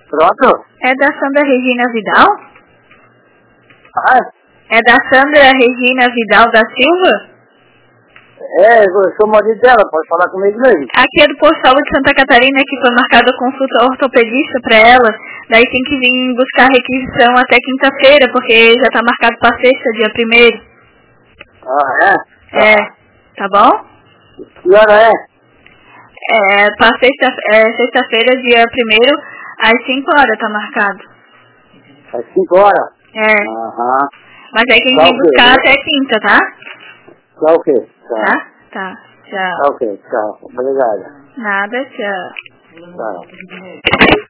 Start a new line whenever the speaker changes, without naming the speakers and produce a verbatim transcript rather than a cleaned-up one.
Pronto?
É da Sandra Regina Vidal?
Ah,
É da Sandra Regina Vidal da Silva?
é, eu sou o marido dela, pode falar comigo mesmo.
Aqui é do Postal de Santa Catarina, que foi marcada consulta ortopedista para ela. Daí tem que vir buscar a requisição até quinta-feira, porque já tá marcado para sexta, dia primeiro.
Ah, é?
É, tá bom?
Que hora é?
É, para sexta, é, sexta-feira, dia primeiro, às cinco horas tá marcado.
Às cinco horas?
É.
Aham.
Mas aí quem
Tá
vem
ok,
buscar
né?
até quinta, tá?
Tá ok. Tá.
Tá? Tá. Tchau.
Tá ok, tchau. Obrigado.
Nada, tchau.
Tchau.